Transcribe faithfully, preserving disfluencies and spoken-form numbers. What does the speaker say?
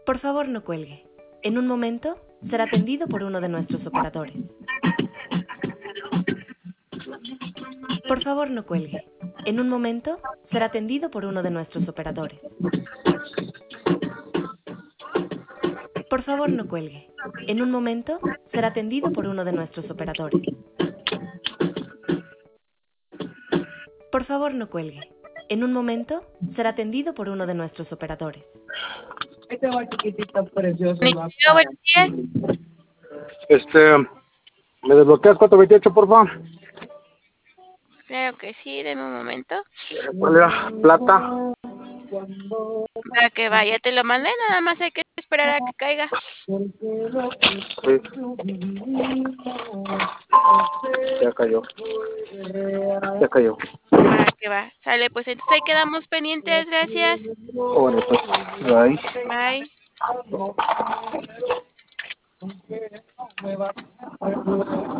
Por favor, no cuelgue. En un momento será atendido por uno de nuestros operadores. Por favor, no cuelgue. En un momento será atendido por uno de nuestros operadores. Por favor, no cuelgue. En un momento será atendido por uno de nuestros operadores. Por favor, no cuelgue. En un momento será atendido por uno de nuestros operadores. Este va chiquitito, precioso. Va Inicio, buenos días. Este, ¿me desbloqueas cuatro veintiocho, por favor? Claro que sí, deme un momento. ¿Cuál era? Plata. Para que vaya, te lo mandé, nada más hay que esperar a que caiga. Sí. Ya cayó. Ya cayó. Para que va. Sale, pues entonces ahí quedamos pendientes, gracias. Bueno, pues, ahí. Bye.